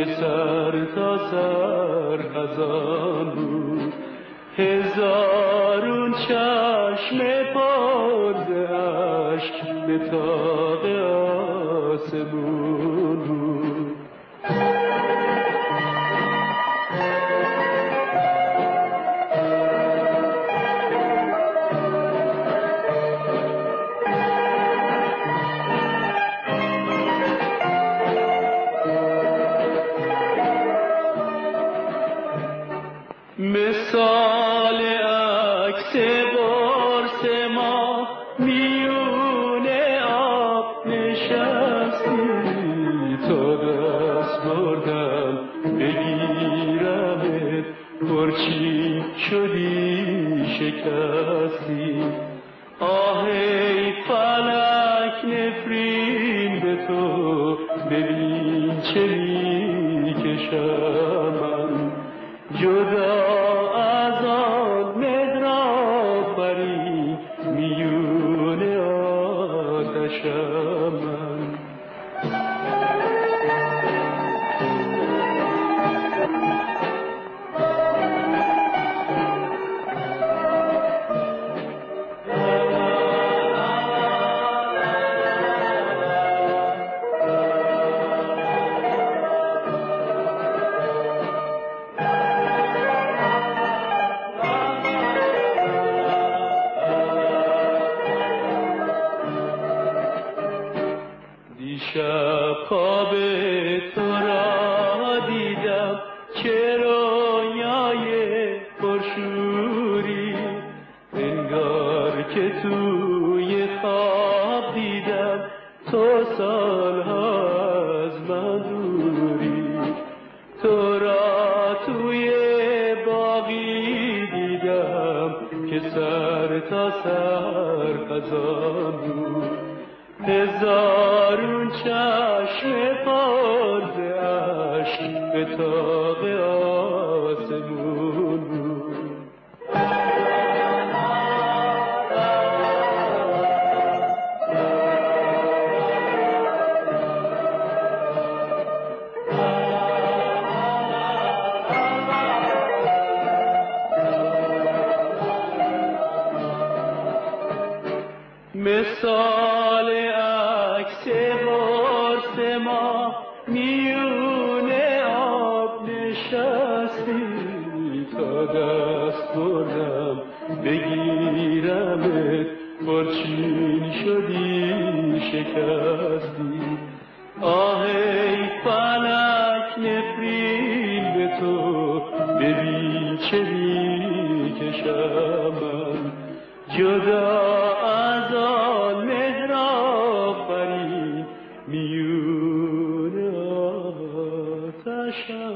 سر تا سر خزان بود. هزارون چشم پر ز اشک به طاق آسمون بود. مثال عکس قرص ما میون آب نشستی، تا دست بردم بگیرمت پرچین شدی شکستی. آه ای فلک نفرین به تو، ببین چه میکشم من جدا از آن مهر آفرین میون آتشم من. دیشب خواب تو را دیدم چه رویای پرشوری، انگار که توی خواب دیدم تو سالها از من دوری. تو را توی باغی دیدم که سر تا سر خزان بود. هزارون چشم پر ز اشک به طاق آسمون بود. مثال عکس قرص ما میون آب نشستی، تا دست بردم بگیرمت پرچین شدی شکستی. آه ای فلک نفرین به تو، ببین چه میکشم من جدا از آن مهر آفرین میون آتشم.